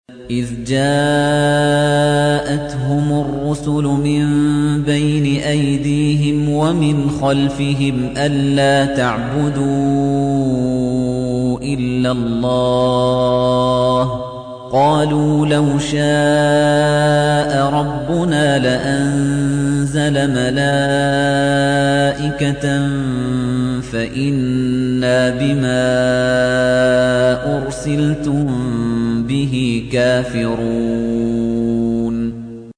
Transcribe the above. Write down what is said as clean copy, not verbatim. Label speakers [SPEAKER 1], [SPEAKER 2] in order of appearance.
[SPEAKER 1] إِذْ جَاءَتْهُمُ الرُّسُلُ مِن بَيْنِ أَيْدِيهِمْ وَمِنْ خَلْفِهِمْ أَلَّا تَعْبُدُوا إِلَّا اللَّهَ قَالُوا لَوْ شَاءَ رَبُّنَا لَأَنزَلَ مَلَائِكَةً فَإِنَّا بِمَا أُرْسِلْتُم بِهِ كَافِرُونَ